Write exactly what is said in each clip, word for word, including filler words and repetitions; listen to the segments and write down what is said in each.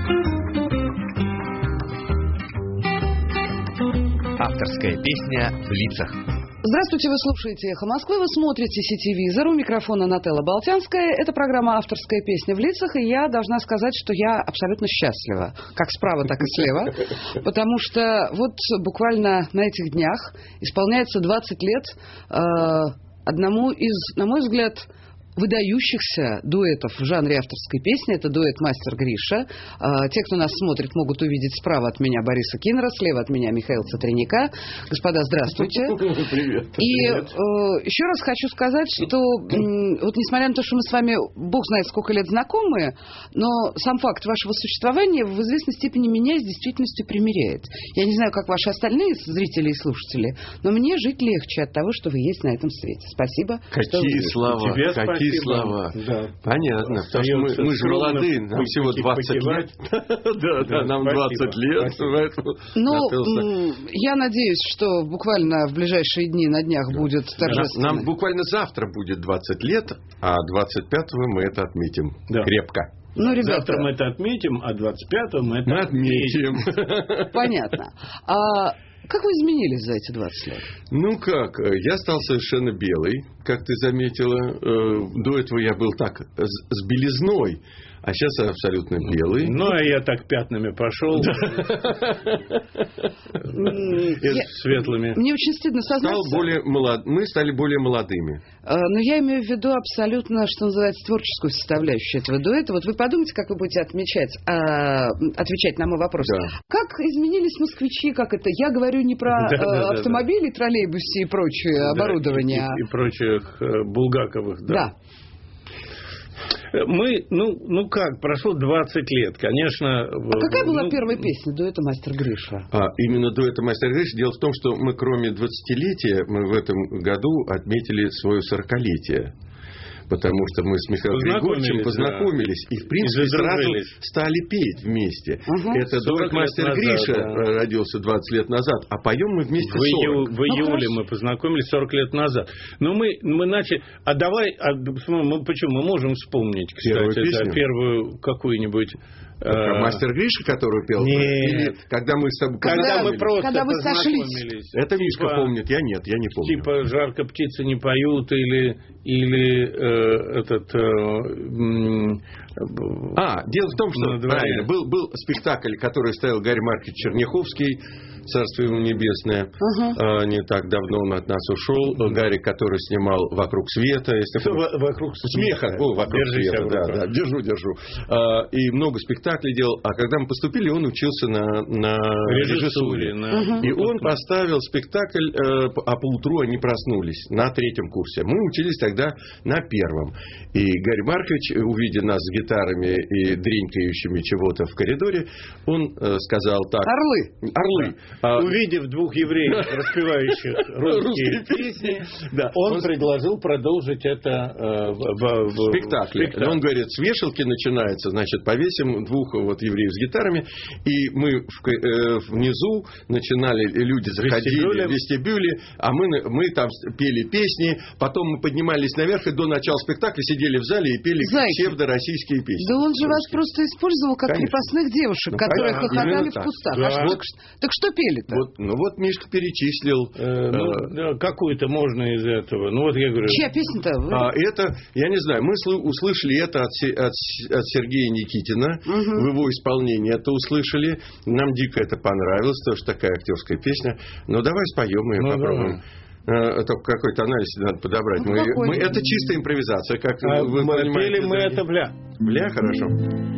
Авторская песня в лицах. Здравствуйте, вы слушаете «Эхо Москвы», вы смотрите «Сетевизор», у микрофона Нателла Болтянская. Это программа «Авторская песня в лицах», и я должна сказать, что я абсолютно счастлива, как справа, так и слева, потому что вот буквально на этих днях исполняется двадцать лет э, одному из, на мой взгляд, выдающихся дуэтов в жанре авторской песни. Это дуэт «Мастер Гриша». Те, кто нас смотрит, могут увидеть справа от меня Бориса Киннера, слева от меня Михаила Цатряняка. Господа, здравствуйте. Привет. И привет. Э, еще раз хочу сказать, что э, вот несмотря на то, что мы с вами, бог знает, сколько лет знакомы, но сам факт вашего существования в известной степени меня с действительностью примиряет. Я не знаю, как ваши остальные зрители и слушатели, но мне жить легче от того, что вы есть на этом свете. Спасибо. Какие слова, Тебе какие слова. Да. Понятно, потому что мы, мы же молодые, нам всего двадцать лет. Да, да, нам двадцать лет. Ну, я надеюсь, что буквально в ближайшие дни, на днях будет торжественно. Нам буквально завтра будет двадцать лет, а двадцать пятого мы это отметим крепко. Ну, ребята, завтра мы это отметим, а двадцать пятого мы это отметим. Понятно. А как вы изменились за эти двадцать лет? Ну как, я стал совершенно белый, как ты заметила. До этого я был так с белизной, а сейчас абсолютно белый. Ну, а я так пятнами пошел. Светлыми. Мне очень стыдно сознаться. Мы стали более молодыми. Но я имею в виду абсолютно, что называется, творческую составляющую этого дуэта. Вот вы подумайте, как вы будете отмечать, отвечать на мой вопрос. Как изменились москвичи, как это? Я говорю не про автомобили, троллейбусы и прочее оборудование. И прочих булгаковых, да. Да. Мы, ну, ну как, прошло двадцать лет, конечно. А какая ну, была первая песня дуэта «Мастер Гриша»? А, именно дуэта «Мастер Гриша». Дело в том, что мы, кроме двадцатилетия, мы в этом году отметили свое сорокалетие. Потому что мы с Михаилом Григорьевичем познакомились, да. И, в принципе, и сразу стали петь вместе. Угу. Это дуэт «Мастер Гриша» да. родился двадцать лет назад, а поем мы вместе в сорок. В июле ну, мы познакомились сорок лет назад. Но мы, мы начали... А давай... А, мы, почему? Мы можем вспомнить, кстати, первую, да, первую какую-нибудь... А, «Мастер Гриша», которую пел? Нет. Или когда мы с тобой... Когда мы просто когда вы сошлись. Это Мишка типа, помнит, я нет, я не помню. Типа «Жарко птицы не поют» или... или э, этот... Э, м- а, дело в том, что правильно, был, был спектакль, который ставил Гарри Маркович Черняховский, царство ему небесное. Uh-huh. А, не так давно он от нас ушел. Uh-huh. Гарри, который снимал «Вокруг света». Если в- вокруг смеха. О, «Вокруг Держись света», да, да. Держу, держу. А, и много спектаклей делал. А когда мы поступили, он учился на, на режиссуре. Uh-huh. И он поставил спектакль, э, а поутру они проснулись на третьем курсе. Мы учились тогда на первом. И Гарри Маркович, увидя нас с гитарами и дренькающими чего-то в коридоре, он э, сказал так... Орлы. Орлы. А, увидев двух евреев, распевающих русские песни, да, он, он предложил продолжить это э, в, в, в спектакле. спектакле. Он говорит, с вешалки начинается, значит, повесим двух вот евреев с гитарами, и мы в, э, внизу начинали, люди заходили в вестибюле, а мы, мы там пели песни, потом мы поднимались наверх, и до начала спектакля сидели в зале и пели псевдороссийские песни. Да он же вас просто использовал как конечно. Крепостных девушек, ну, которые да, хохотали в кустах. Да. А что, так что пели-то? Вот, ну вот Мишка перечислил. Э, ну, э, да, какую-то можно из этого. Ну вот я говорю. Чья песня-то? А, это, я не знаю, мы услышали это от, от, от Сергея Никитина угу. в его исполнении. Это услышали. Нам дико это понравилось, тоже такая актерская песня. Но давай споем и ну, попробуем. Да. Только какой-то анализ надо подобрать. Ну, мы, мы, это чистая импровизация, как а вы мы понимаете. Пели мы это бля. Бля, хорошо.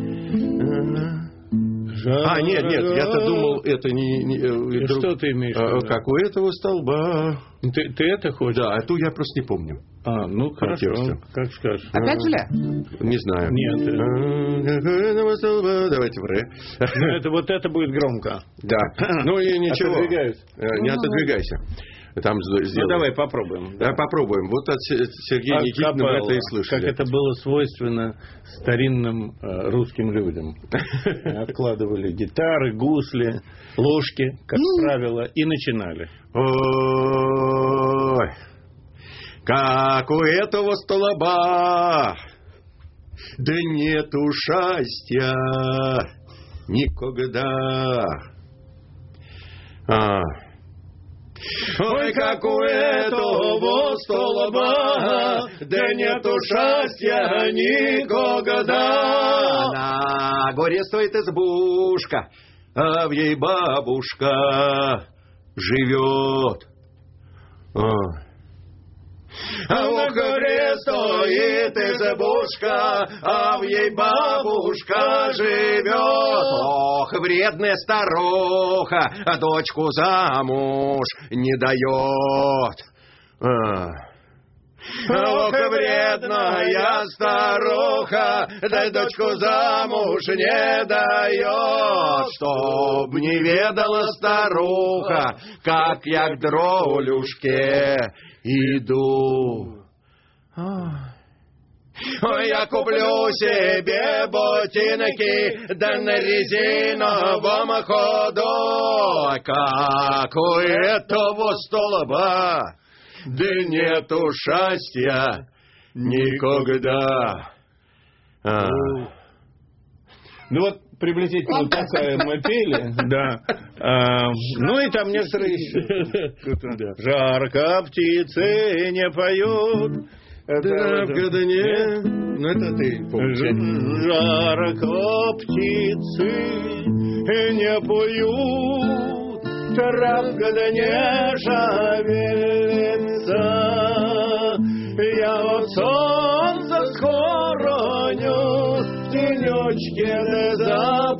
А, нет, нет, я-то думал, это не... не друг, что ты имеешь в виду? Как у этого столба. Ты, ты это хочешь? Да, а ту я просто не помню. А, ну хорошо, как скажешь. Опять же ля? Не знаю. Нет. Давайте в ре. Ну, это, вот это будет громко. Да, ну и ничего. Отодвигаюсь. Не отодвигайся. Там ну, давай попробуем. Да, попробуем. Вот от Сергея а Никитина мы это и слышали. Как это было свойственно старинным э, русским людям. Откладывали гитары, гусли, ложки, как правило, и начинали. Ой, как у этого столба, да нету счастья. никогда. А. Ой, как у этого столба, да нету счастья никогда. На горе стоит избушка, а в ей бабушка живет. А, а в горе стоит избушка, а в ей бабушка живет. Ох, вредная старуха, а дочку замуж не дает. А. Ох, вредная старуха, да дочку замуж не дает. Чтоб не ведала старуха, как я к дровлюшке иду. Ой, я куплю себе ботинки, да на резиновом ходу. Как у этого столба, да нету счастья никогда. А. Ну вот приблизительно такая мы пели, да. А, ну и там некоторые еще. Жарко птицы не поют. Да, когда не... Ну это ты помнишь. Жарко птицы не поют, травка да не шевелится. Я от солнца схороню в тенечке да за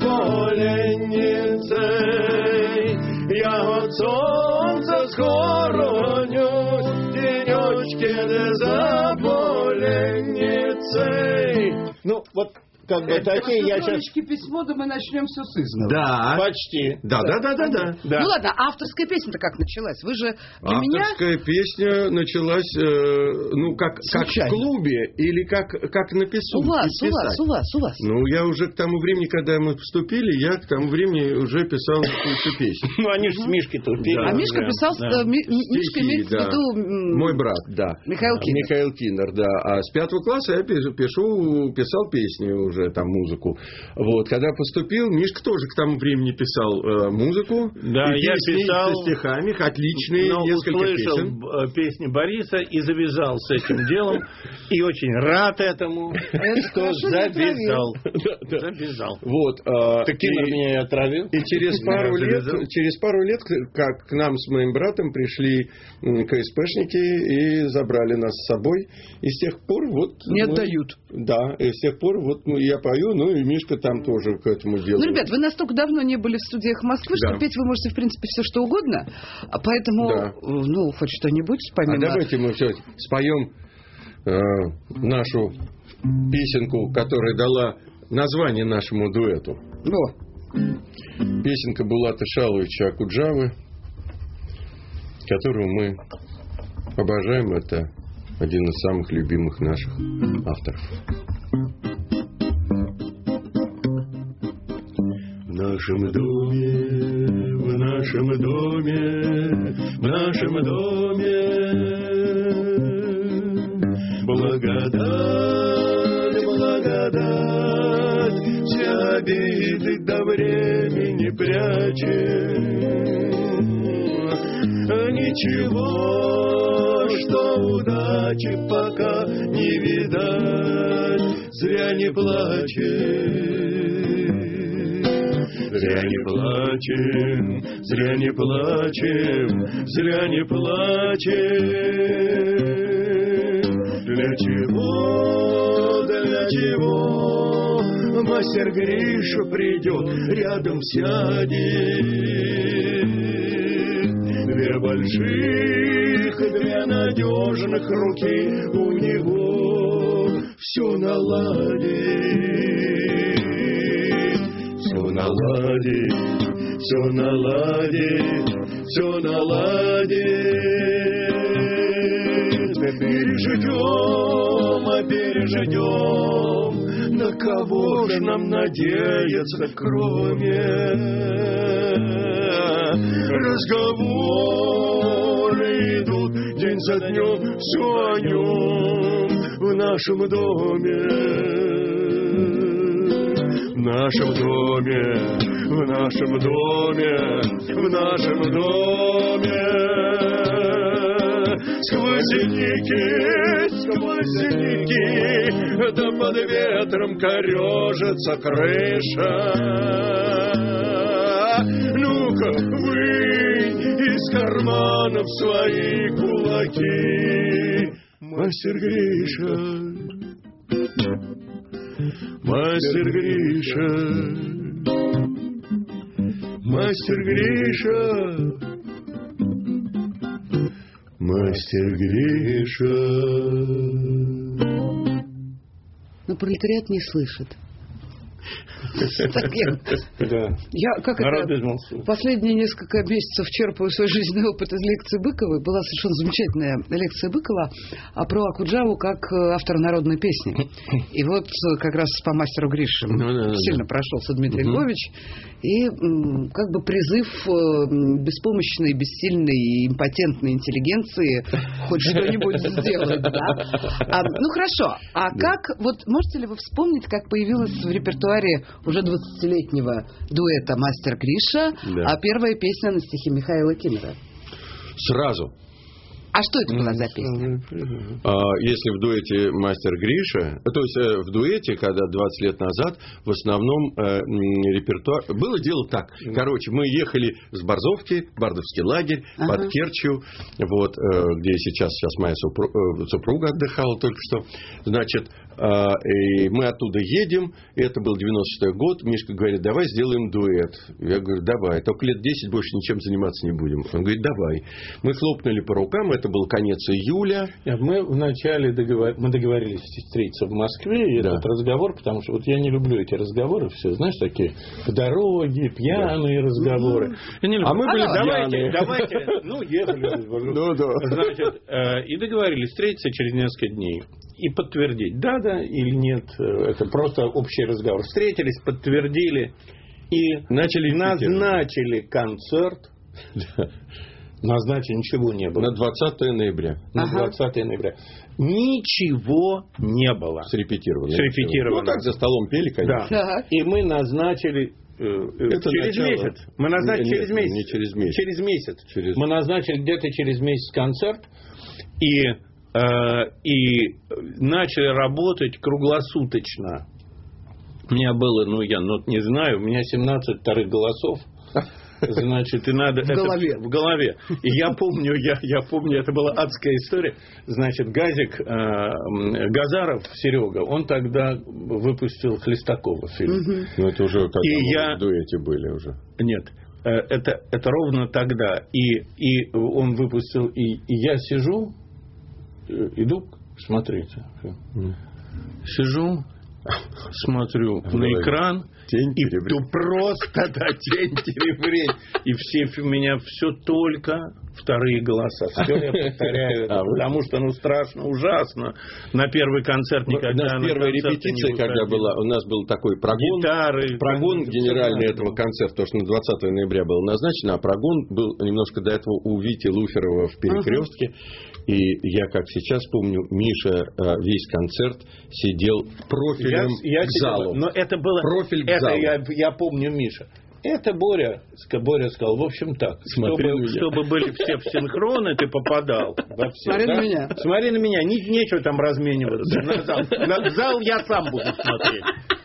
поленницей. Я от солнца схороню в тенечке да за поленницей. Ну, вот как бы такие я сейчас... письмо, да мы начнем все с изного. Да. Почти. Да, да, да, да, да. Ну ладно, авторская песня-то как началась? Вы же для Авторская меня... песня началась, э, ну, как, как в клубе или как, как на песу. У вас, у вас, у вас, у вас. Ну, я уже к тому времени, когда мы вступили, я к тому времени уже писал кучу песен. Ну, они же с Мишкой-то пели. А Мишка писал... Мишка имеет в виду... Мой брат, да. Михаил Кинер. Михаил Кинер, да. А с пятого класса я пишу, писал песни уже, там, музыку. Вот. Когда поступил, Мишка тоже к тому времени писал э, музыку. Да, я писал... Со стихами, отличные, но несколько услышал песен. Песни Бориса и завязал с этим делом. И очень рад этому, что завязал. Завязал. Вот. Так Кинер меня и отравил. И через пару лет, через пару лет, как к нам с моим братом пришли КСПшники и забрали нас с собой. И с тех пор вот... Не отдают. Да, и с тех пор вот ну, я пою, ну и Мишка там тоже к этому делу. Ну, ребят, вы настолько давно не были в студиях Москвы, да. что петь вы можете, в принципе, все что угодно. А поэтому, да. ну, хоть что-нибудь помимо... А давайте мы все споем э, нашу песенку, которая дала название нашему дуэту. О. Песенка Булата Шаловича Акуджавы, которую мы обожаем. Это один из самых любимых наших авторов. В нашем доме, в нашем доме, в нашем доме благодать, благодать, все обиды до времени прячет. Ничего, что удачи пока не видать, зря не плачет. Зря не плачем, зря не плачем, зря не плачем. Для чего, для чего мастер Гриша придет, рядом сядет? Две больших, две надежных руки у него все наладит. Все наладит, все наладит, все наладит. Переждем, а переждем. На кого же нам надеяться, кроме разговоры идут день за днем, все о нем в нашем доме. В нашем доме, в нашем доме, в нашем доме. Сквозняки, сквозняки, да под ветром корежится крыша. Ну-ка, вынь из карманов свои кулаки, мастер Гриша, мастер Гриша, мастер Гриша, мастер Гриша. Но пролетариат не слышит. Так я, да. я как это, последние несколько месяцев черпаю свой жизненный опыт из лекции Быковой. Была совершенно замечательная лекция Быкова про Окуджаву как автора народной песни. И вот как раз по мастеру Грише ну, да, да, сильно да. прошелся Дмитрий угу. Львович. И как бы призыв беспомощной, бессильной и импотентной интеллигенции хоть что-нибудь сделать. Да? А, ну хорошо. А да. как, вот можете ли вы вспомнить, как появилась в репертуаре уже двадцатилетнего дуэта «Мастер Гриша», да. а первая песня на стихи Михаила Кинера? Сразу. А что это была за песня? А, если в дуэте «Мастер Гриша», то есть э, в дуэте, когда двадцать лет назад, в основном э, репертуар... Было дело так. Короче, мы ехали с Борзовки, Бардовский лагерь, ага. под Керчью, вот, э, где сейчас, сейчас моя супруга, э, супруга отдыхала только что. Значит, э, и мы оттуда едем, это был девяносто шестой год, Мишка говорит, давай сделаем дуэт. Я говорю, давай, только лет десять больше ничем заниматься не будем. Он говорит, давай. Мы хлопнули по рукам, это был конец июля. Мы вначале договор... мы договорились встретиться в Москве, и да. этот разговор, потому что вот я не люблю эти разговоры, все, знаешь, такие в дороге, пьяные да. разговоры. Я не люблю. А мы были давайте, пьяные. Давайте, ну, ехали. Ну, да. Значит, и договорились встретиться через несколько дней и подтвердить, да, да или нет. Это просто общий разговор. Встретились, подтвердили и начали назначили концерт. Назначили, ничего не было. На двадцатое ноября. На ага. двадцатое ноября. Ничего не было. Срепетировано. Срепетировано. Ну, так за столом пели, конечно. Да. И мы назначили... Это через начало... месяц. Мы назначили нет, через месяц. Не через месяц. Через месяц. Через... Мы назначили где-то через месяц концерт. И, э, и начали работать круглосуточно. У меня было, ну я нот не знаю, у меня семнадцать вторых голосов. Значит, и надо... В это, голове. В голове. И я помню, я, я помню, это была адская история. Значит, Газик, э, Газаров Серега, он тогда выпустил Хлестакова фильм. Угу. Ну, это уже как и я... в дуэте были уже. Нет. Это, это ровно тогда. И, и он выпустил... И, и я сижу, иду, смотрите. Mm. Сижу, смотрю на экран... Тень и то просто, да, тень теребрень. И все, у меня все только вторые голоса. Все я повторяю, а потому что, ну, страшно, ужасно. На первый концерт никогда... У нас первая репетиция, когда была, у нас был такой прогон, гитары, прогон генеральный этого концерта, потому что на двадцатое ноября было назначено, а прогон был немножко до этого у Вити Луферова в Перекрестке. И я, как сейчас помню, Миша весь концерт сидел профилем я, я к залу. Но это было... Профиль к это залу. Я, я помню, Миша. Это Боря, Боря сказал, в общем так, чтобы, чтобы были все в синхроны, ты попадал во все. Смотри да? на меня. Смотри на меня, не, нечего там размениваться. На зал. На зал я сам буду смотреть.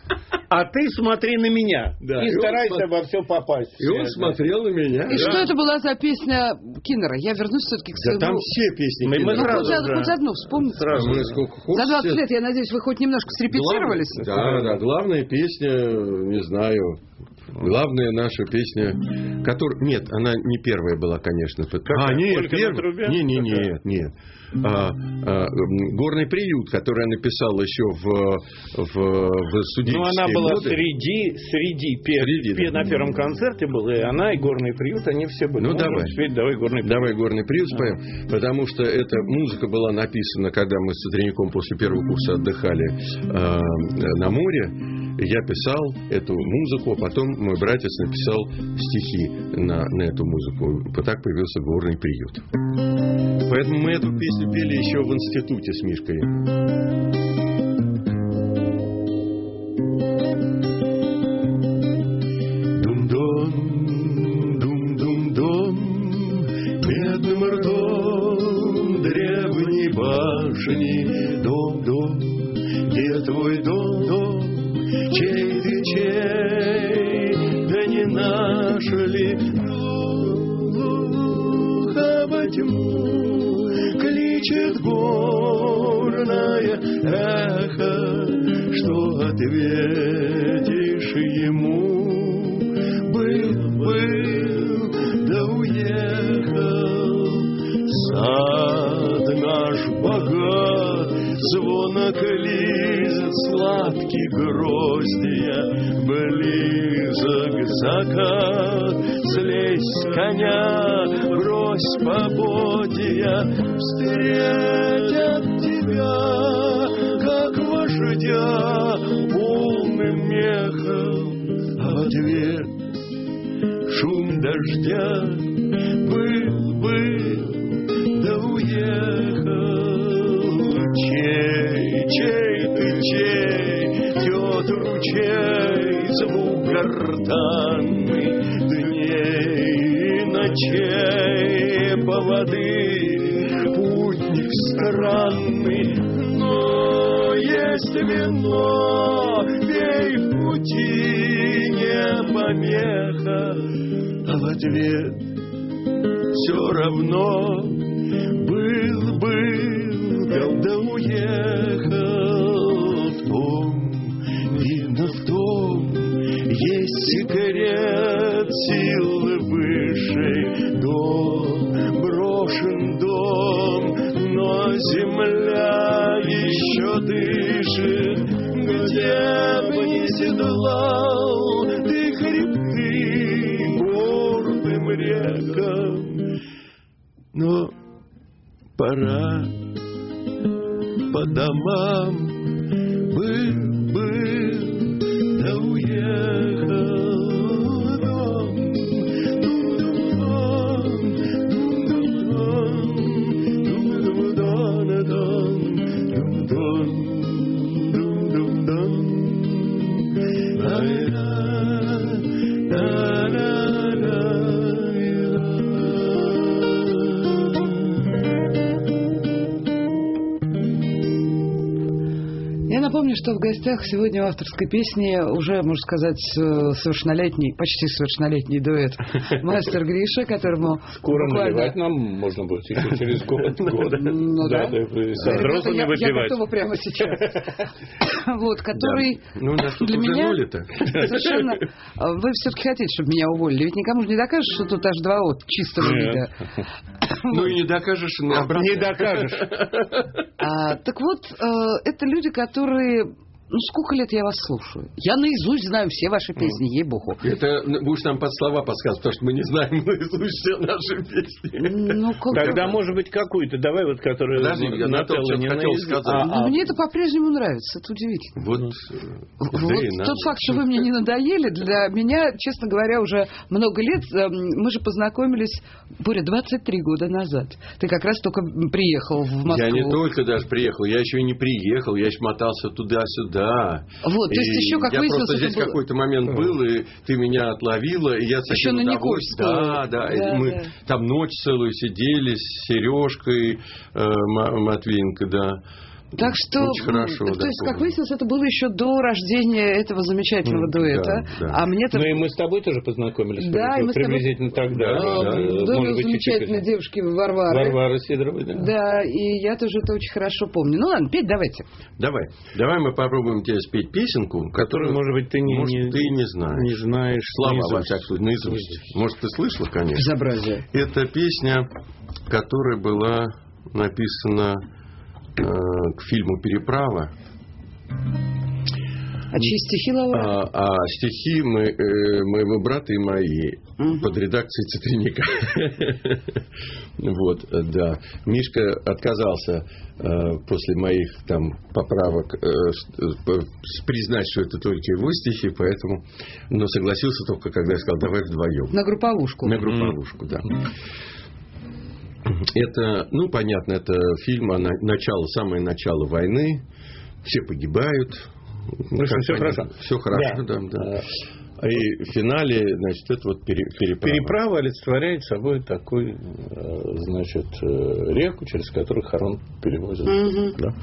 А ты смотри на меня. Да. И, и старайся он, во все попасть. И он смотрел на меня. И да. что это была за песня Кинера? Я вернусь все-таки к своему... Да там все песни мы, Кинера. Ну, хоть, хоть одну вспомните. Сразу. Мы за двадцать лет, я надеюсь, вы хоть немножко срепетировались? Главное, да, да. Главная песня, не знаю... Главная наша песня, которая... Нет, она не первая была, конечно. Как а, нет, Только первая. Не, не, не, нет. А, а, «Горный приют», который я написал еще в, в, в студенческие Ну, она была годы. среди, среди, среди пер, да. на первом концерте была, и она, и «Горный приют», они все были. Ну, ну давай. Спеть, давай «Горный приют». Давай «Горный приют» споем, а. потому что эта музыка была написана, когда мы с Утренником после первого курса отдыхали э, на море. Я писал эту музыку, а потом мой братец написал стихи на, на эту музыку. И так появился «Горный приют». Поэтому мы эту песню пели еще в институте с Мишкой. эхо, что ответишь ему? Был, был, да уехал. Сад наш богат, звонок лизет сладкий гроздья, близок закат. Слезь с коня, брось поводья, встретят тебя, как вождя, полным мехом. А в ответ шум дождя. Был, был, да уехал. Чей, чей ты, чей, тет ручей, звук гортанный дней и ночей по воды, путник странный. Но есть вино, пей в пути, не помеха. А в ответ все равно был, был, да, да уехал. В том, видно в том, есть секрет силы высшей. Дом, брошен дом, но земля еще дышит. Где бы ни седлал ты хребты гордым рекам, но пора по домам. Был, был, да уехал. Напомню, что в гостях сегодня в авторской песне уже, можно сказать, совершеннолетний, почти совершеннолетний дуэт мастер Гриша, которому скоро буквально... наливать нам можно будет еще через год. Ну да. Со взрослыми выпивать. Я готова прямо сейчас. Вот, который для меня совершенно... Вы все-таки хотите, чтобы меня уволили? Ведь никому же не докажешь, что тут аж два от чистого вида. Ну и не докажешь, не докажешь. Так вот, это люди, которые... Ну, сколько лет я вас слушаю? Я наизусть знаю все ваши песни, ей-богу. Это будешь нам под слова подсказывать, потому что мы не знаем наизусть все наши песни. Ну, тогда, может быть, какую-то. Давай вот, которую... Подожди, я на то не хотел сказать. А, а... Мне это по-прежнему нравится, это удивительно. Вот, вот тот факт, что вы мне не надоели, для меня, честно говоря, уже много лет. Мы же познакомились, Боря, двадцать три года назад. Ты как раз только приехал в Москву. Я не только даже приехал, я еще и не приехал, я еще мотался туда-сюда. Да. Вот, то есть еще, как я выяснилось, просто здесь было... какой-то момент был, и ты меня отловила, и я с еще этим на удовольствием. Да, да, да. Мы да. там ночь целую сидели с Сережкой э, Матвеенко, да. Так что, очень хорошо, то да, есть, помню. как выяснилось, это было еще до рождения этого замечательного mm, дуэта. Да, да. А мне-то... Ну и мы с тобой тоже познакомились. Да, и мы приблизительно тобой... тогда. Да, да, да. Дома замечательной девушки Варвары. Варвары Сидоровой, да. Да, и я тоже это очень хорошо помню. Ну ладно, петь давайте. Давай. Давай мы попробуем тебе спеть песенку, которую, может быть, ты не, может, не, ты не знаешь. Не знаешь. Слова, во всяком случае, наизусть. Может, ты слышала, конечно. Безобразие. Это песня, которая была написана к фильму «Переправа». А чьи стихи, Лаура? А, а стихи мы, э, моего брата и мои угу. под редакцией Цитринника. Вот, да. Мишка отказался э, после моих там поправок э, признать, что это только его стихи, поэтому, но согласился только, когда я сказал, давай вдвоем. На групповушку. На групповушку, да. Это, ну, понятно, это фильм о начало, самое начало войны. Все погибают. Ну, все хорошо. Все хорошо, да. да, да. И в финале, значит, это вот переправа. Переправа олицетворяет собой такую, значит, реку, через которую Харон перевозит. Угу. Да.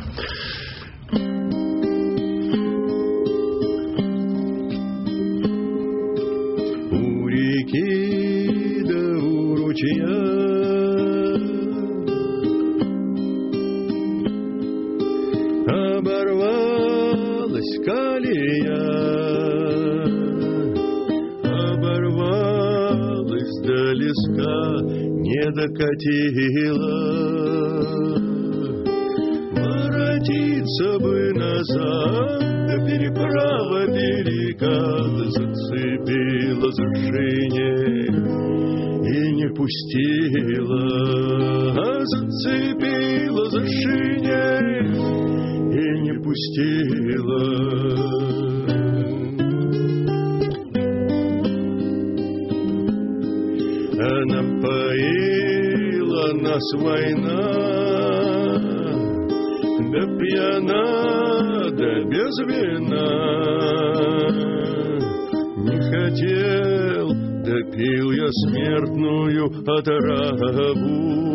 У реки да у ручья поезда не докатила. Воротиться бы назад, переправа берега зацепила за шине и не пустила, зацепила за шине и не пустила. Она поила нас война, да пьяна, да без вина. Не хотел, да пил я смертную отраву.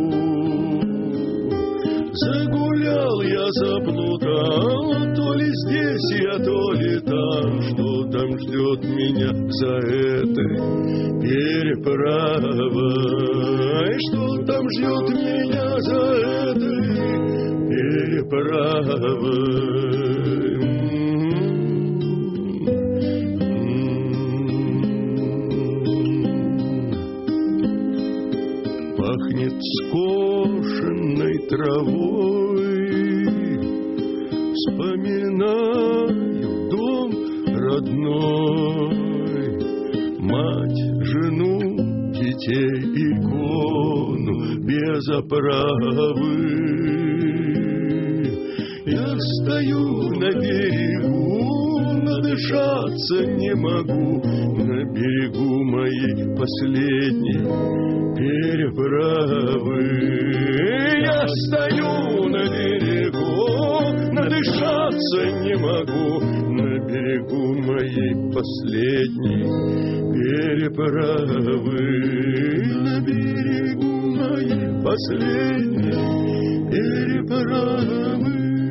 Загулял я, заплутал, то ли здесь я, то ли там. Что там ждет меня за этой переправой? Что там ждет меня за этой переправой? Пахнет скошенной травой, вспоминаю дом родной, мать, жену, детей, икону без оправы. Я стою на берегу, надышаться не могу, на берегу моей последней переправы. Я стою на берегу, надышаться не могу, на берегу моей последней переправы. На берегу моей последней переправы.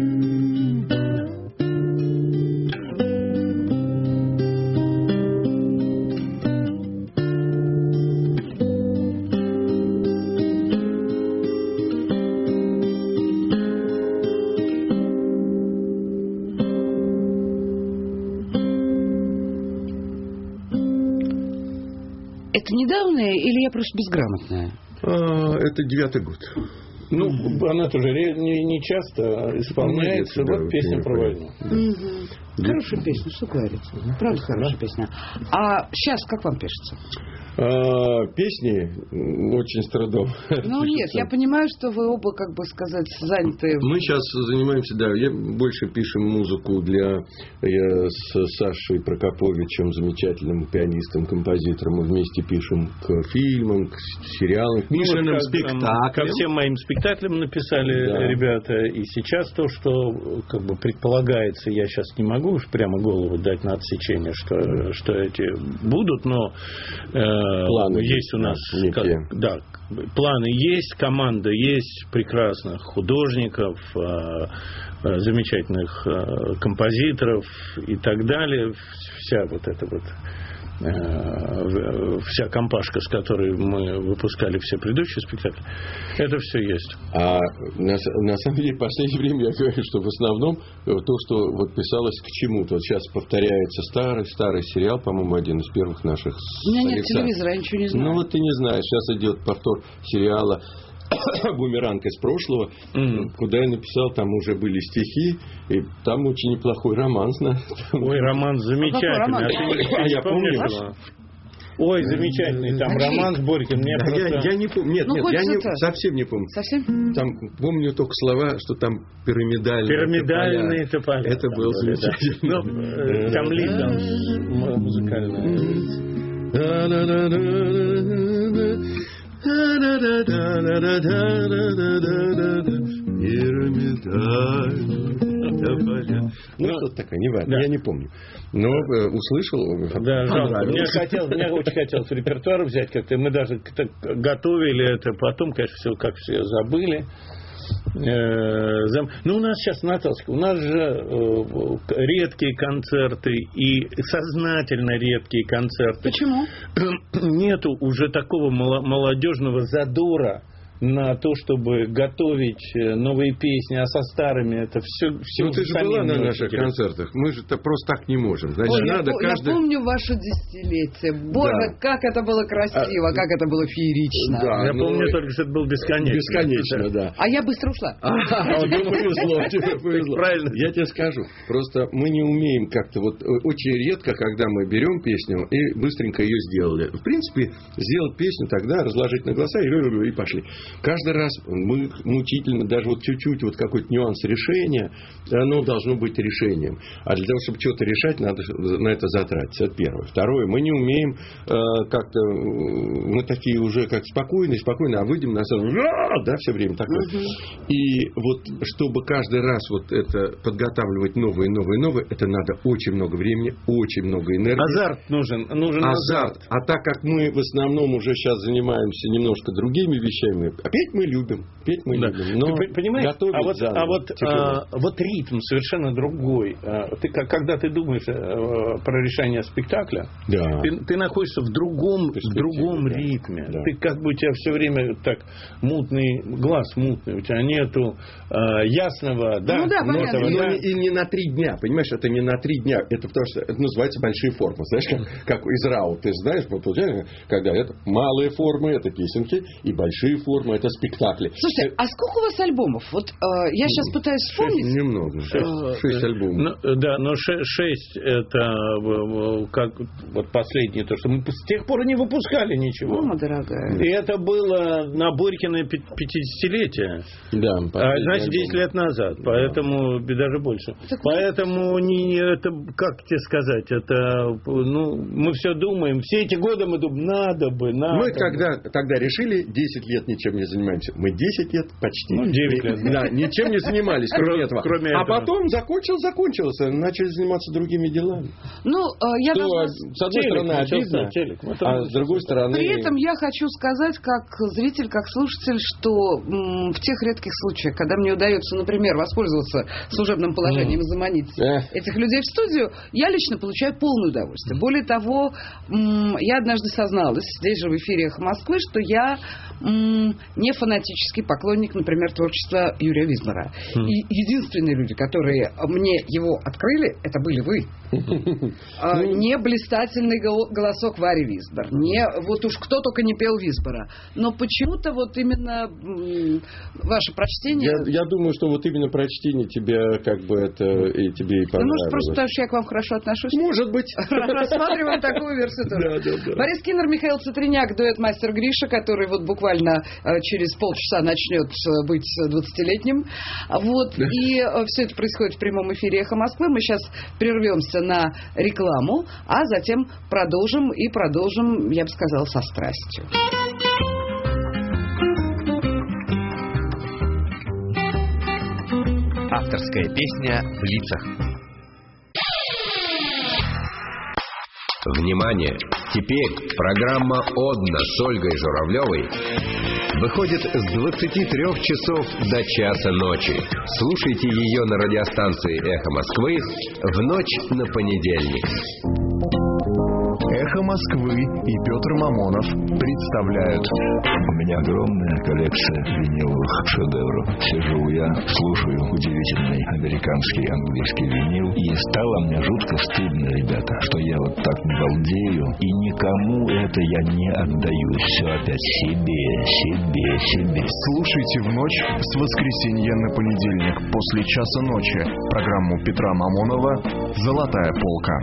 Это недавнее или я просто безграмотная? А, это девятый год. Ну, она тоже не, не часто исполняется. Ну, вот песня про войну. Угу. Хорошая песня, что говорится. Правда, хорошая песня. А сейчас как вам пишется? А, песни очень с трудом. Ну нет, я понимаю, что вы оба, как бы сказать, заняты. Мы сейчас занимаемся, да, я больше пишем музыку для, я с Сашей Прокоповичем, замечательным пианистом, композитором, мы вместе пишем к фильмам, к сериалам, к Мишиным ну, спектаклям. Ко всем моим спектаклям написали, да, ребята, и сейчас то, что как бы предполагается, я сейчас не могу уж прямо голову дать на отсечение, что, что эти будут, но э, планы есть у нас, как, да, планы есть, команда есть прекрасных художников, э, э, замечательных э, композиторов и так далее. Вся вот эта вот э, вся компашка, с которой мы выпускали все предыдущие спектакли, это все есть. А на, на самом деле в последнее время я говорю, что в основном то, что вот писалось к чему-то. Вот сейчас повторяется старый, старый сериал, по-моему, один из первых наших. У меня нет телевизора, я ничего не знаю. Ну вот ты не знаешь, сейчас идет повтор сериала «Бумеранг из прошлого», mm-hmm. куда я написал, там уже были стихи, и там очень неплохой романс. Ой, романс замечательный. А, а я помню. Ой, замечательный, там Какие? Роман с Борькин. Мне да, просто... я, я не помню. Нет, ну, нет, я не, совсем не помню. Совсем? Там помню только слова, что там пирамидальные, пирамидальные тополя. тополя. Это было замечательно. Ну, там лидом музыкальная. Ну, что-то такое, не важно, да. Я не помню. Но э, услышал, да, жалко. Мне, хотел, мне очень хотелось репертуар взять как-то. Мы даже готовили это, потом, конечно, все как все забыли. Ну, у нас сейчас, Наташка, у нас же редкие концерты и сознательно редкие концерты. Почему? Нету уже такого молодежного задора на то, чтобы готовить новые песни, а со старыми это все... все ну, ты же была на наших концертах. Мы же -то просто так не можем. Значит, Ой, надо я, каждый... я помню ваше десятилетие. Боже, да. Как это было красиво, а, как это было феерично. Да, я ну, помню только, что это было бесконечно. Бесконечно, да. А я быстро ушла. Тебе повезло, тебе повезло. Правильно. Я тебе скажу. Просто мы не умеем как-то вот... Очень редко, когда мы берем песню и быстренько ее сделали. В принципе, сделать песню тогда, разложить на голоса и, и пошли. Каждый раз мы мучительно, даже вот чуть-чуть вот какой-то нюанс решения, оно должно быть решением. А для того, чтобы что-то решать, надо на это затратиться. Это первое. Второе, мы не умеем э, как-то, мы такие уже как спокойные, спокойные, а выйдем на сцену, да, все время такое. Угу. И вот, чтобы каждый раз вот это подготавливать новые, новые, новые, это надо очень много времени, очень много энергии. Азарт нужен. нужен азарт. азарт. А так как мы в основном уже сейчас занимаемся немножко другими вещами, опять мы любим, петь мы да. любим, но ты понимаешь, а вот, а вот, а, вот ритм совершенно другой. Ты, когда ты думаешь про решение спектакля, да. ты, ты находишься в другом, в другом да. ритме. Да. Ты как бы у тебя все время так мутный глаз мутный, у тебя нету а, ясного, да, ну, да, понятно. Но да. и не на три дня, понимаешь, это не на три дня, это потому что это называется большие формы, знаешь, как, как из РАУ, ты знаешь, когда это малые формы, это песенки, и большие формы, это спектакли. Слушайте, а сколько у вас альбомов? Вот э, я сейчас пытаюсь вспомнить. Шесть, немного. Шесть, шесть альбомов. Ну, да, но шесть, шесть это как вот последнее, то, что мы с тех пор не выпускали ничего. Мама дорогая. И это было на Борькино пятидесятилетие. Да. А, значит, десять лет назад. Поэтому да. даже больше. Так поэтому не, не, это, как тебе сказать, это, ну, мы все думаем, все эти годы мы думаем, надо бы, надо Мы бы. когда тогда решили, десять лет ничем не занимаемся. Мы десять лет почти. Ну, девять лет. Да, ничем не занимались, кроме этого. Кроме а этого. потом закончил, закончилось, начали заниматься другими делами. Ну, я Что, должна... с одной телек, стороны, обидно, телек, а с другой стороны... При этом я хочу сказать, как зритель, как слушатель, что м, в тех редких случаях, когда мне удается, например, воспользоваться служебным положением и заманить Эх. этих людей в студию, я лично получаю полное удовольствие. Более того, м, я однажды созналась здесь же в эфире «Эхо Москвы», что я м, не фанатический поклонник, например, творчества Юрия Визбора. Mm. И единственные люди, которые мне его открыли, это были вы. Не блистательный голосок Вари Визбор, не вот уж кто только не пел Визбора, но почему-то вот именно ваше прочтение... Я, я думаю, что вот именно прочтение тебя как бы это и тебе и понравилось. Может, просто потому что я к вам хорошо отношусь? Может быть. Рассматриваем такую версию тоже. Да, да, да. Борис Киннер, Михаил Цитриняк, дуэт «Мастер Гриша», который вот буквально через полчаса начнет быть двадцатилетним. Вот. И все это происходит в прямом эфире «Эхо Москвы». Мы сейчас прервемся на рекламу, а затем продолжим и продолжим, я бы сказала, со страстью. Авторская песня в лицах. Внимание! Теперь программа «Одна» с Ольгой Журавлевой выходит с двадцати трёх часов до часа ночи. Слушайте ее на радиостанции «Эхо Москвы» в ночь на понедельник. «Эхо Москвы» и Петр Мамонов представляют. У меня огромная коллекция виниловых шедевров. Сижу я, слушаю удивительный американский английский винил, и стало мне жутко стыдно, ребята, что я вот так балдею, и никому это я не отдаю. Все опять себе, себе, себе. Слушайте в ночь с воскресенья на понедельник после часа ночи программу Петра Мамонова «Золотая полка».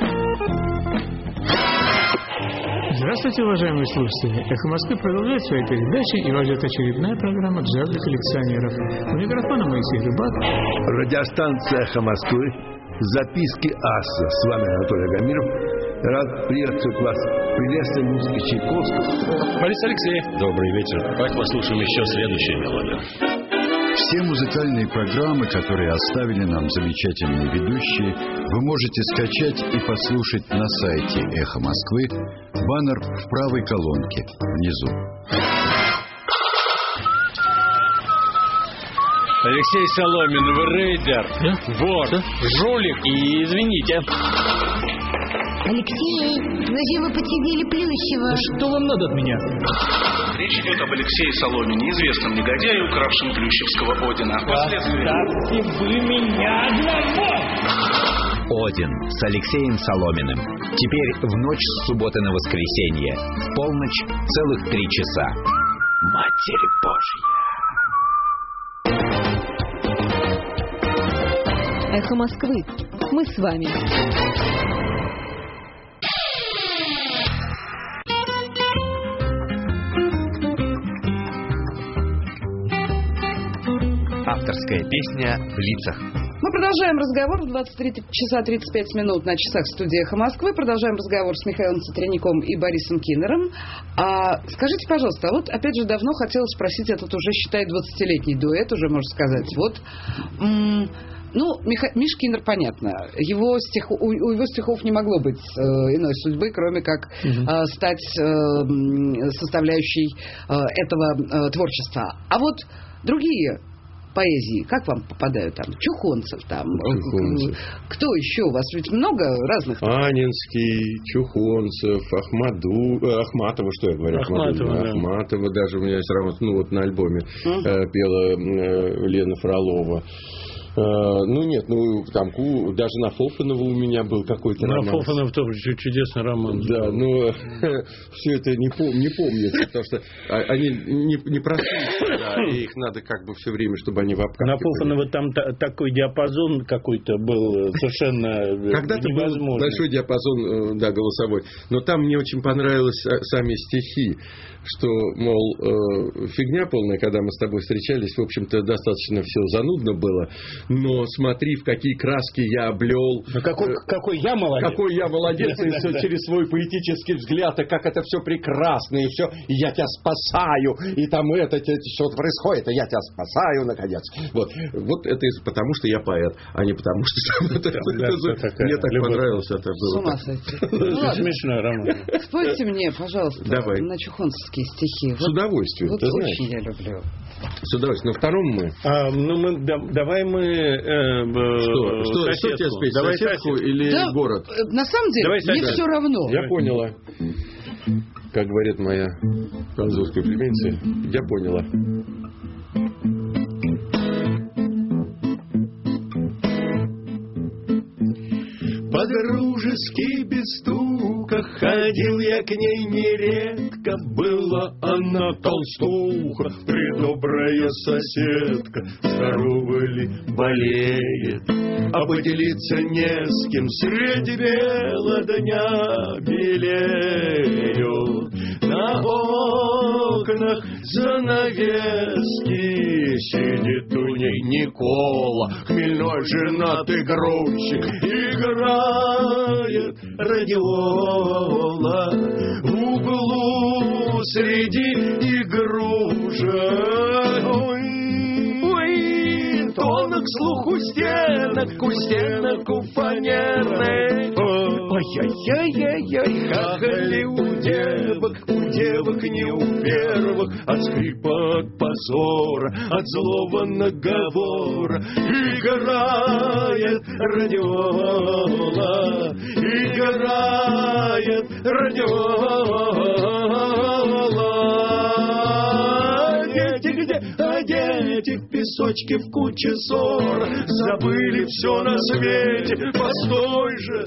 Здравствуйте, уважаемые слушатели. «Эхо Москвы» продолжает свои передачи, и вас ждет очередная программа «Джаз для коллекционеров». У микрофона Моисей Рыбак. Радиостанция «Эхо Москвы». Записки аса. С вами Анатолий Агамиров. Рад приветствовать вас. Приветствую музыки Чайковского. Борис Алексеев. Добрый вечер. Давайте послушаем еще следующую мелодию. Все музыкальные программы, которые оставили нам замечательные ведущие, вы можете скачать и послушать на сайте «Эхо Москвы». Баннер в правой колонке внизу. Алексей Соломин, вы рейдер, да? вор, да? жулик и, извините, Алексей, зачем вы подсидели Плющева? Да что вам надо от меня? Речь идет об Алексее Соломине, известном негодяе, укравшем Плющевского Одина. Оставьте вы меня одного! Один с Алексеем Соломиным. Теперь в ночь с субботы на воскресенье. В полночь целых три часа. Матерь Божья. Эхо Москвы. Мы с вами. Авторская песня в лицах. Мы продолжаем разговор в двадцать три часа тридцать пять минут на часах студии «Эхо Москвы». Продолжаем разговор с Михаилом Цатряником и Борисом Киннером. А, скажите, пожалуйста, а вот опять же давно хотела спросить этот уже, считай, двадцатилетний дуэт, уже можно сказать. Вот, м- ну, Миха- Миш Киннер, понятно. Его стих, у, у его стихов не могло быть э, иной судьбы, кроме как э, стать э, составляющей э, этого э, творчества. А вот другие поэзии, как вам попадают там? Чухонцев там. Чухонцев. Кто еще? У вас ведь много разных. Анинский, Чухонцев, Ахмаду, э, Ахматова, что я говорю? Ахматова, Ахматова, да. Ахматова даже у меня есть равно, ну вот на альбоме Uh-huh. э, пела э, Лена Фролова. Э, ну нет, ну там ку, даже на Фофанова у меня был какой-то на роман. Фофанов тоже чудесный роман. Да, но все это не, пом- не помнится, потому что они не, не проснулись, да, и их надо как бы все время, чтобы они в обкатке На Фофанова там та- такой диапазон какой-то был совершенно Когда-то невозможный. был большой диапазон, да, голосовой, но там мне очень понравились сами стихи, что, мол, фигня полная, когда мы с тобой встречались, в общем-то, достаточно все занудно было, но смотри, в какие краски я облел. Ну, какой, какой я молодец. Какой я молодец, через свой поэтический взгляд, и как это все прекрасно, и все, и я тебя спасаю, и там это, что-то происходит, и я тебя спасаю, наконец. Вот, вот это потому, что я поэт, а не потому, что мне так понравилось это было. С ума сойти. Смешной роман. Спойте мне, пожалуйста, на чухонцевские стихи. С удовольствием, вот ты очень знаешь. я люблю. С удовольствием. На втором мы. А, ну, мы да, давай мы... Э, что? Что, что тебе спеть? Давай соседку соседку. или Да, город? На самом деле, Давай мне соседку. все равно. Я поняла. Как говорит моя французская племянница, я поняла. По-дружески без стука ходил я к ней нередко. Была она толстуха, предобрая соседка. Здорова ли, болеет, а поделиться не с кем. Среди бела дня белеют на окнах занавески. Сидит у ней Никола, хмельной женатый грузчик, играет радиола в углу среди игрушек. Ой, ой, тонок слух у стенок, у стенок у фанерной. Ой-ой-ой-ой-ой, хахали у девок, у девок не у первых, от скрипа, от позора, от злого наговора. Играет радиола, играет радиола. Дети где? А дети в песочке в куче ссор забыли все на свете. Постой же,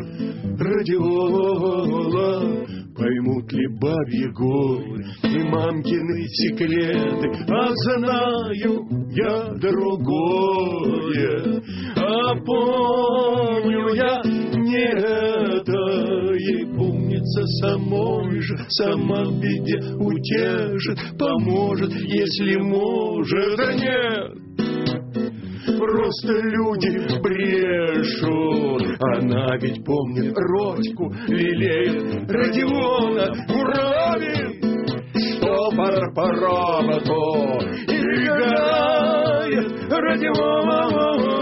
радиола, поймут ли бабьи горы и мамкины секреты, а знаю я другое, а помню я не это, ей помнится самой же, сама в беде утешит, поможет, если может, да нет. Просто люди брешут. Она ведь помнит Родьку, лелеет Родиона, Муравин, что пар по роботу играет Родиона.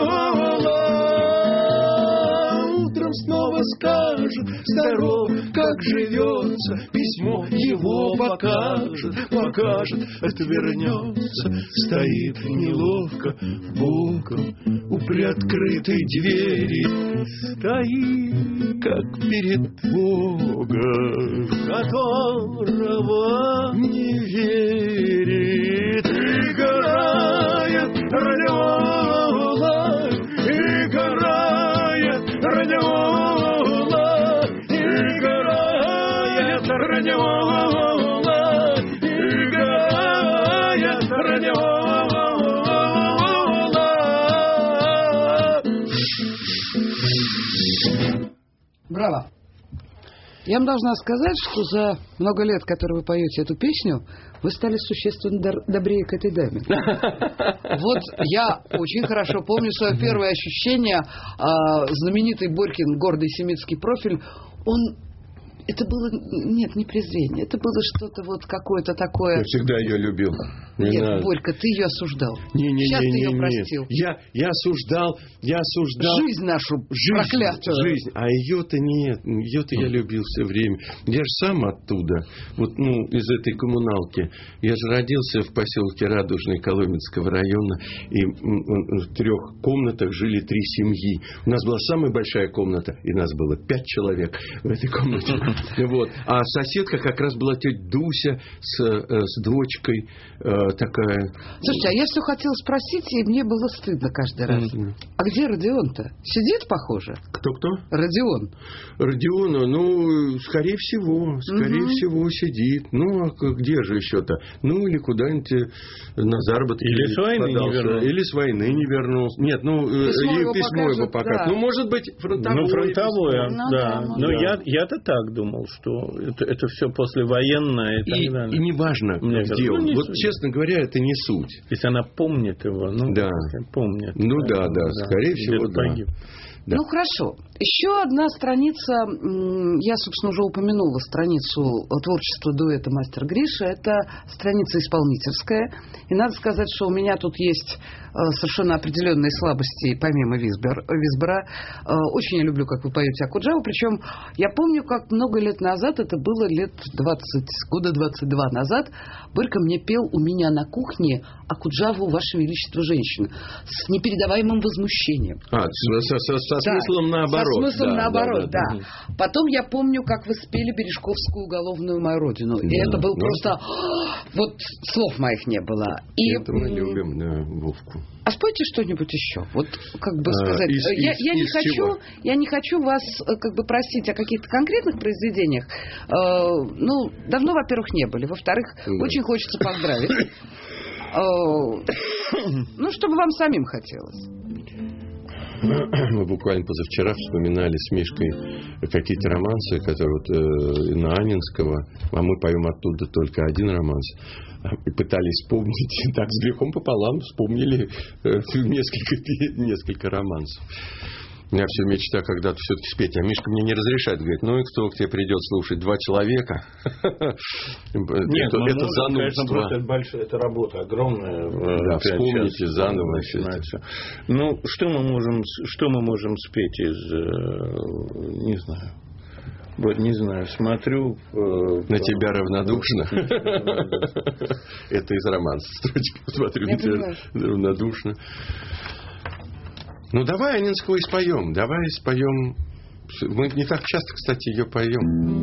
Утром снова скажет здоров, как как живется, письмо его покажет, покажет, отвернется, стоит неловко боком у приоткрытой двери, стоит, как перед Богом, которого не верит. Играет радиола, играет радиола, играет радиола, играет радиола. Браво! Я вам должна сказать, что за много лет, которые вы поете эту песню, вы стали существенно добрее к этой даме. Вот я очень хорошо помню свое первое ощущение. Знаменитый Борькин гордый семитский профиль, он... Это было, нет, не презрение, это было что-то вот какое-то такое... Я всегда ее любил. Не нет, надо. Борька, ты ее осуждал. Не, не, Сейчас не, ты не, ее не. простил. Я, я осуждал, я осуждал... Жизнь нашу жизнь, проклятую. Жизнь, а ее-то нет, ее-то я любил все время. Я же сам оттуда, вот, ну, из этой коммуналки. Я же родился в поселке Радужный Коломенского района, и в трех комнатах жили три семьи. У нас была самая большая комната, и нас было пять человек в этой комнате. Вот. А соседка как раз была тетя Дуся с, с дочкой э, такая. Слушайте, а я все хотела спросить, и мне было стыдно каждый раз. Mm-hmm. А где Родион-то? Сидит, похоже? Кто-кто? Родион. Родион, ну, скорее всего, скорее mm-hmm. всего сидит. Ну, а где же еще-то? Ну, или куда-нибудь на заработки. Или с войны не вернулся. Или с войны не вернулся. Нет, ну, письмо, ей его, письмо покажет, его покажет. Да. Ну, может быть, фронтовое. Ну, фронтовое, письмо. да. Ну, да. Я, я-то так думал, что это, это все послевоенное и так и, далее. И не важно, Мне где кажется, он. ну, вот, суть. Честно говоря, это не суть. Если она помнит его, ну, да. помнит. Ну, да, да, да, скорее Где-то всего, да. погиб. Да. Ну, хорошо. Еще одна страница, я, собственно, уже упомянула страницу творчества дуэта «Мастер Гриша». Это страница исполнительская. И надо сказать, что у меня тут есть совершенно определенные слабости, помимо Визбер, Визбора. Очень я люблю, как вы поете Акуджаву. Причем я помню, как много лет назад, это было лет двадцать, года двадцать два назад, Борька мне пел у меня на кухне Акуджаву «Ваше Величество, женщина» с непередаваемым возмущением. А, со, со, со да, смыслом наоборот. Со смыслом да, наоборот, да, да, да. да. Потом я помню, как вы спели «Бережковскую уголовную мою родину». Да, и это был ну, просто... Вот слов моих не было. И... Это мы любим, да, Вовку. А спойте что-нибудь еще. Вот, как бы сказать... А, из, я, из, я, не из хочу, я не хочу вас как бы просить о каких-то конкретных произведениях. Э, ну, давно, во-первых, не были. Во-вторых, да. очень хочется поздравить. Ну, чтобы вам самим хотелось. Мы буквально позавчера вспоминали с Мишкой какие-то романсы, которые вот, э, на Анинского, а мы поем оттуда только один романс. И пытались вспомнить, так с грехом пополам вспомнили э, несколько, несколько романсов. У меня все мечта когда-то все-таки спеть. А Мишка мне не разрешает. Говорит, ну и кто к тебе придет слушать? Два человека? Нет, это, это занудство. Это большая это работа огромная. Да, вспомните заново. Ну, что мы можем, что мы можем спеть из... Не знаю. Вот, не знаю, смотрю... На тебя равнодушно. Это из романса. Смотрю на тебя равнодушно. Ну, давай Анинского и споем. Давай споем. Мы не так часто, кстати, ее поем.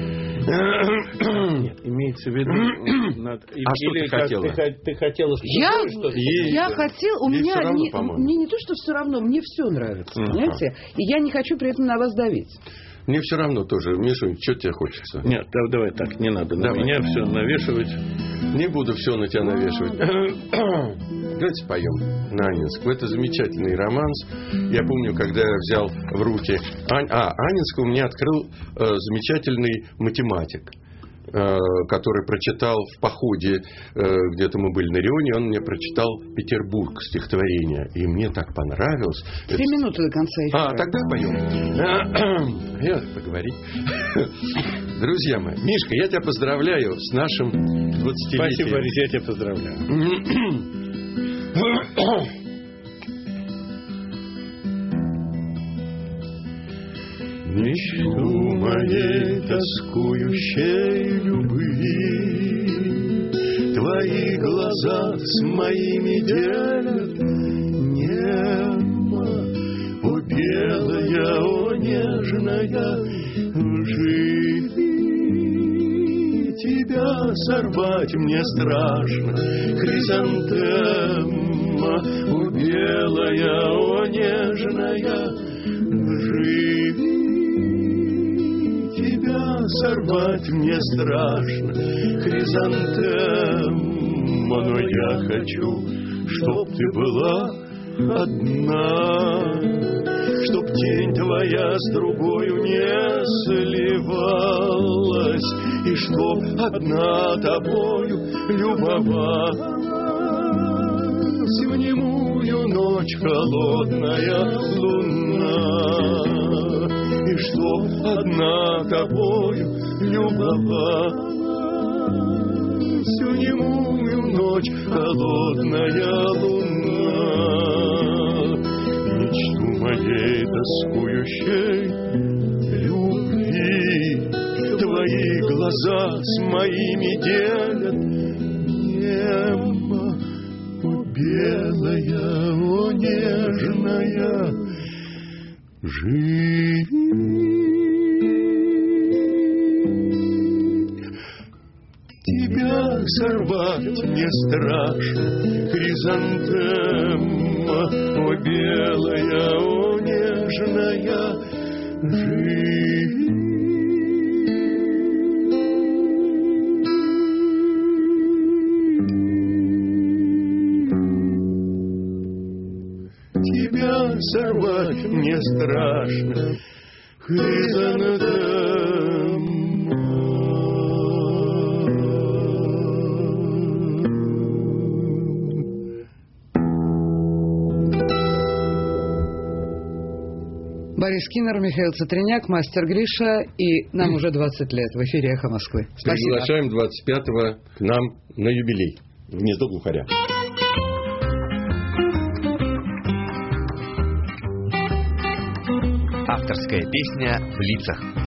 Нет, имеется в виду... Над... А что ты хотела? Ты, ты хотела я, что-то? Я хотела... У меня равно, не, мне не то, что все равно, мне все нравится, uh-huh. понимаете? И я не хочу при этом на вас давить. Мне все равно тоже. Миша, что тебе хочется? Нет, давай так, не надо на давай. Меня все навешивать. Не буду все на тебя навешивать. Давайте споем на Анинского. Это замечательный романс. Я помню, когда я взял в руки... А, а Анинского мне открыл э, замечательный математик, э, который прочитал в походе, э, где-то мы были на Рионе, он мне прочитал «Петербург» стихотворение. И мне так понравилось. Три Это... минуты до конца эфира. А, тогда поем. Я поговорить. Друзья мои, Мишка, я тебя поздравляю с нашим двадцатилетием. Спасибо, Борис, я тебя поздравляю. Мечту мою моей тоскующей любви. Твои глаза с моими делят небо, о белая, о нежная, живи. Тебя сорвать мне страшно, хризантема, о белая, о нежная, живи. Тебя сорвать мне страшно, хризантема, но я хочу, чтоб ты была одна, чтоб тень твоя с другою не сливалась, и чтоб одна тобою любовалась в немую ночь холодная луна, и чтоб одна тобою любовалась в немую ночь холодная луна. Мечту моей тоскующей любви твои глаза с моими делят небо, о белая, о нежная, живи. Тебя сорвать мне страшно, хризантема, о белая, о нежная, живи. Тебя сорвать мне страшно, хризантема. Борис Кинер, Михаил Цитриняк, мастер Гриша, и нам уже двадцать лет в эфире «Эхо Москвы». Спасибо. Приглашаем двадцать пятого к нам на юбилей в гнездо глухаря. Авторская песня в лицах.